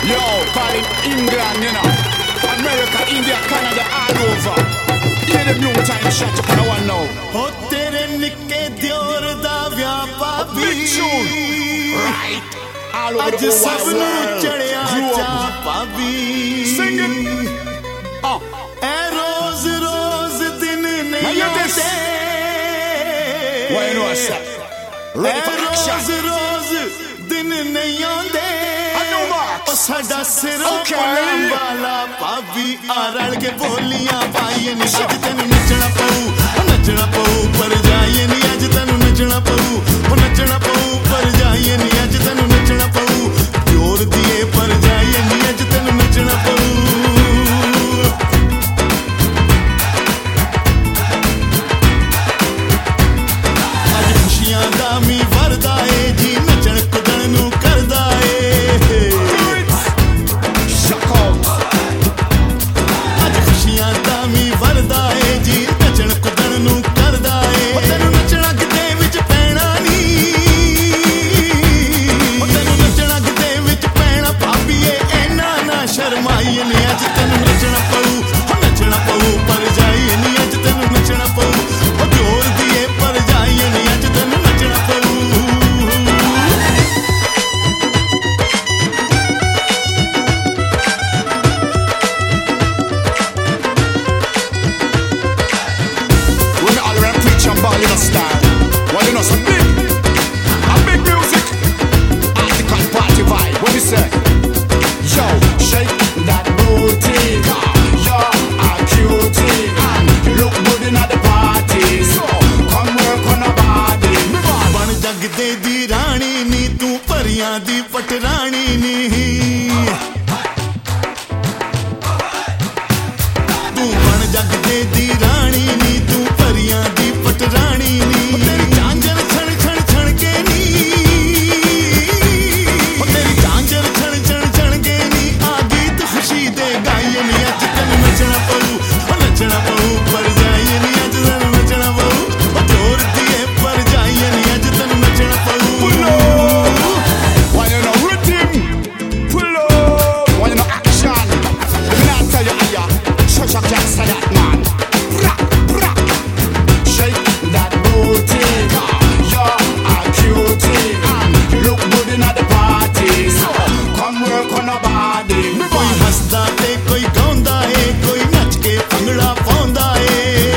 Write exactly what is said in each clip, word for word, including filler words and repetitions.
Yo, calling England, you know. America, India, Canada, all over. Hear the blue time shot, you kinda want now. Oh, tere nikke dior da vyah papi. Big tune. Right. All over Aj the whole sab wide nu world. chadya Grew cha up. papi. Sing it. Oh. Eh, roz roz din nahi Now you this. aate. What you know, sir? Ready for action. रोज रोज दिन नहीं आंदे ओ साडा सिर वाला भाभी आ रल के बोलियां पाई नी अज तेन नचना पऊ नचना पऊ पर जाइए नी अज तेन नचना पऊ नचना पऊ पर जाइए नी अज तेन नचना पऊ जोर दिए पर जाइए नी अज तेन नचना पऊ मी वरदा है जी नचण कुदण नू करदा है अज खुशियां दा मी वरदा है जी नचण कुदण नू करदा है तेनू नचना किते विच पैना नी तेनू नचना किते विच पैना भाभीए ऐना ना शर्माई नी अज तेनू नचना पऊ नचना पऊ पर जाइए नी अज तेनू नचना पऊ जोर दिए पर जाइए नी अज तेनू नचना पऊ Ball in a style. Well, you know, some big, a big music. Article party vibe. What we say? Yo, shake that booty. You're a cutie and look good in at the party. So come work on a body. बन जगदे दी रानी नी तू परियां दी पटरानी नी तू बन जगदे दी रानी नी तू परियां दी पटरानी नी तेरी झांझर छण छण छण के नी तेरी झांझर छण छण छण के नी आ गीत खुशी दे गाइए नी अज तेन नचना पऊ नचना पऊ पर जाइए नी अज तेन नचना पऊ जोर दिए पर जाइए नी अज तेन नचना पऊ Why you know rhythm? Pull up. Why you know action? Let me not tell you how ya. Shut your can't say that man. Bra, bra. Shake that booty. You're a cutie and you look good in at the party. So come work on a body. कोई हंसदा ते कोई गाउंदा है कोई नच के भंगड़ा पाउंदा है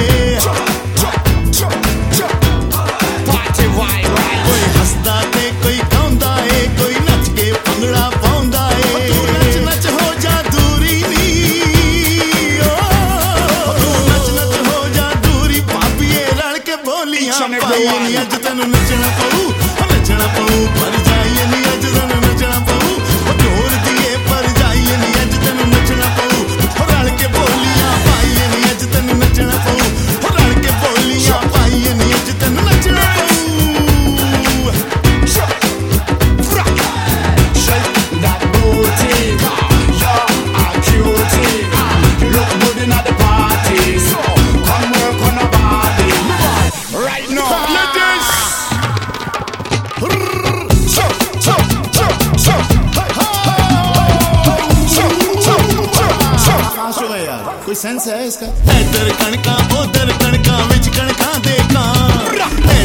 Party vibe, right? कोई हंसदा ते कोई गाउंदा है कोई नच के भंगड़ा पाउंदा है तू नच नच हो जा दूरी नी ओ तू नच नच हो जा दूरी भाभीए रल के बोलियां पाई नी अज तेनू नचना पऊ नचना पऊ पर जाइए नी अज तेनू नचना पऊ जोर दिए पर जाइए नी अज तेनू नचना पऊ रल के बोलियां पाई नी अज तेनू नचना पऊ रल के बोलियां पाई नी अज तेनू नचना पऊ Shake that booty. You're a cutie and you look good in at the party. So come work on a body. Right now, ladies. Chop, chop, chop, chop. Chop, chop, chop, chop. कहाँ से गया यार कोई sense है इसका इधर कणका उधर कणका विच कणका देखा